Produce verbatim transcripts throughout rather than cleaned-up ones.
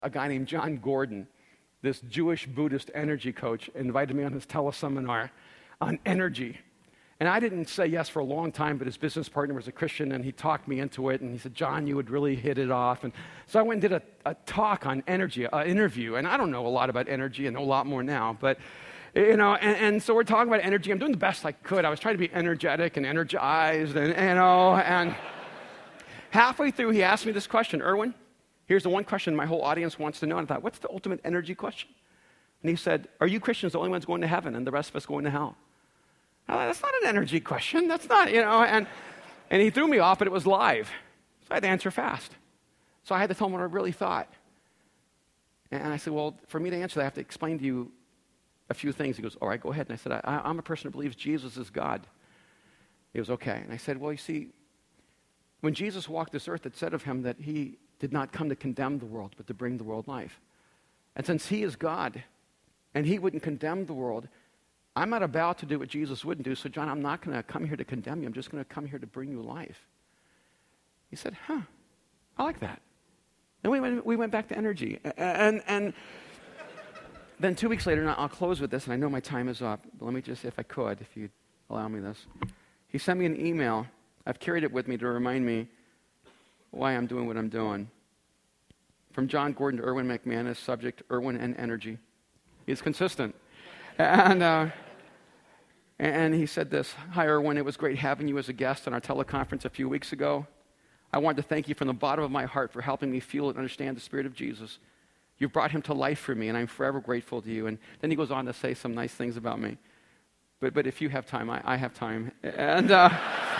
a guy named John Gordon, this Jewish Buddhist energy coach, invited me on his teleseminar on energy. And I didn't say yes for a long time, but his business partner was a Christian, and he talked me into it, and he said, John, you would really hit it off. And so I went and did a, a talk on energy, an interview, and I don't know a lot about energy. I know a lot more now, but, you know, and, and so we're talking about energy. I'm doing the best I could. I was trying to be energetic and energized, and, you know, and halfway through, he asked me this question, Erwin, here's the one question my whole audience wants to know. And I thought, what's the ultimate energy question? And he said, are you Christians the only ones going to heaven and the rest of us going to hell? I thought, that's not an energy question. That's not, you know, and, and he threw me off, but it was live. So I had to answer fast. So I had to tell him what I really thought. And I said, well, for me to answer that, I have to explain to you a few things. He goes, all right, go ahead. And I said, I, I'm a person who believes Jesus is God. He goes, okay. And I said, well, you see, when Jesus walked this earth, it said of him that he did not come to condemn the world, but to bring the world life. And since he is God, and he wouldn't condemn the world, I'm not about to do what Jesus wouldn't do, so John, I'm not going to come here to condemn you. I'm just going to come here to bring you life. He said, huh, I like that. And we went, we went back to energy. And, and then two weeks later, and I'll close with this, and I know my time is up, but let me just, if I could, if you'd allow me this. He sent me an email. I've carried it with me to remind me why I'm doing what I'm doing. From John Gordon to Erwin McManus, subject, Erwin and energy. He's consistent. And uh, and he said this, hi, Erwin, it was great having you as a guest on our teleconference a few weeks ago. I wanted to thank you from the bottom of my heart for helping me feel and understand the Spirit of Jesus. You've brought him to life for me, and I'm forever grateful to you. And then he goes on to say some nice things about me. But but if you have time, I, I have time. And, uh,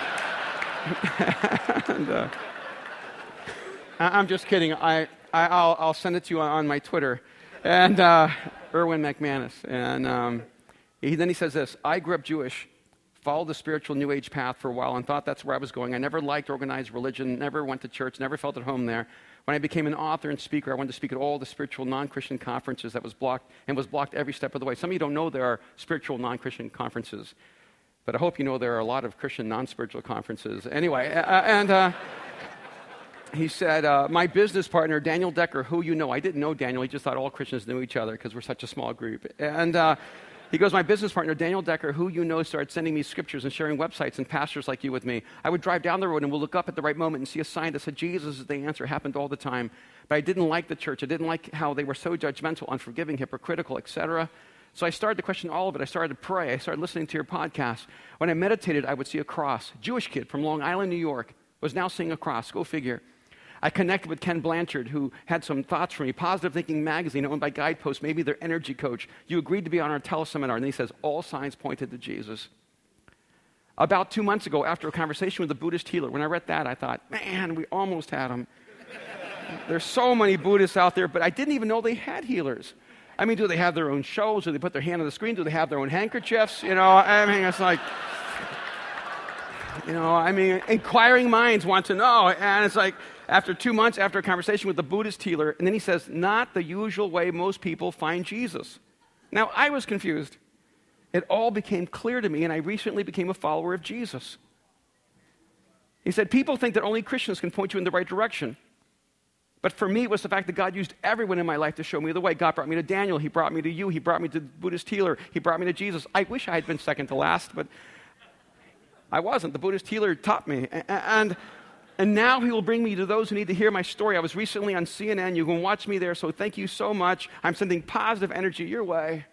and uh, I'm just kidding. I, I, I'll, I'll send it to you on, on my Twitter. And uh, Erwin McManus. And um, he, then he says this, I grew up Jewish, followed the spiritual New Age path for a while and thought that's where I was going. I never liked organized religion, never went to church, never felt at home there. When I became an author and speaker, I wanted to speak at all the spiritual non-Christian conferences that was blocked and was blocked every step of the way. Some of you don't know there are spiritual non-Christian conferences, but I hope you know there are a lot of Christian non-spiritual conferences. Anyway, uh, and... Uh, He said, uh, my business partner, Daniel Decker, who you know, I didn't know Daniel, he just thought all Christians knew each other because we're such a small group. And uh, he goes, my business partner, Daniel Decker, who you know, started sending me scriptures and sharing websites and pastors like you with me. I would drive down the road and we'll look up at the right moment and see a sign that said, Jesus is the answer. It happened all the time. But I didn't like the church. I didn't like how they were so judgmental, unforgiving, hypocritical, et cetera. So I started to question all of it. I started to pray. I started listening to your podcast. When I meditated, I would see a cross. Jewish kid from Long Island, New York, was now seeing a cross. Go figure. I connected with Ken Blanchard, who had some thoughts for me. Positive Thinking Magazine, owned by Guidepost, maybe their energy coach. You agreed to be on our teleseminar, and he says, all signs pointed to Jesus. About two months ago, after a conversation with a Buddhist healer, when I read that, I thought, man, we almost had him. There's so many Buddhists out there, but I didn't even know they had healers. I mean, do they have their own shows? Do they put their hand on the screen? Do they have their own handkerchiefs? You know, I mean, it's like... You know, I mean, inquiring minds want to know. And it's like, after two months, after a conversation with the Buddhist healer, and then he says, not the usual way most people find Jesus. Now, I was confused. It all became clear to me, and I recently became a follower of Jesus. He said, people think that only Christians can point you in the right direction. But for me, it was the fact that God used everyone in my life to show me the way. God brought me to Daniel. He brought me to you. He brought me to the Buddhist healer. He brought me to Jesus. I wish I had been second to last, but... I wasn't. The Buddhist healer taught me. And, and now he will bring me to those who need to hear my story. I was recently on C N N. You can watch me there, so thank you so much. I'm sending positive energy your way.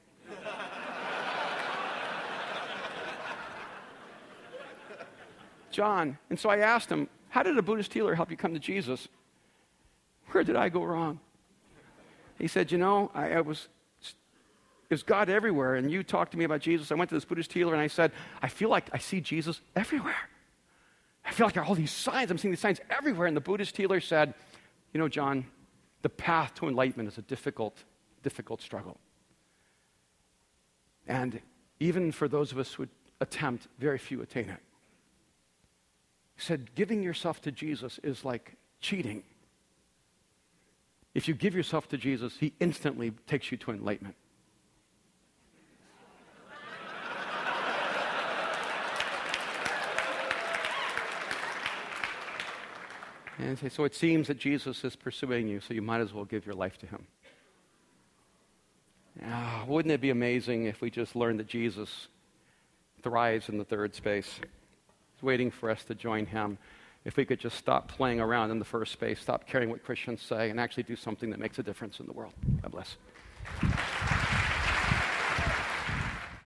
John. And so I asked him, how did a Buddhist healer help you come to Jesus? Where did I go wrong? He said, you know, I, I was... There's God everywhere, and you talked to me about Jesus. I went to this Buddhist healer, and I said, I feel like I see Jesus everywhere. I feel like there are all these signs. I'm seeing these signs everywhere. And the Buddhist healer said, you know, John, the path to enlightenment is a difficult, difficult struggle. And even for those of us who attempt, very few attain it. He said, giving yourself to Jesus is like cheating. If you give yourself to Jesus, he instantly takes you to enlightenment. And say, so it seems that Jesus is pursuing you, so you might as well give your life to him. Ah, wouldn't it be amazing if we just learned that Jesus thrives in the third space? He's waiting for us to join him. If we could just stop playing around in the first space, stop caring what Christians say, and actually do something that makes a difference in the world. God bless.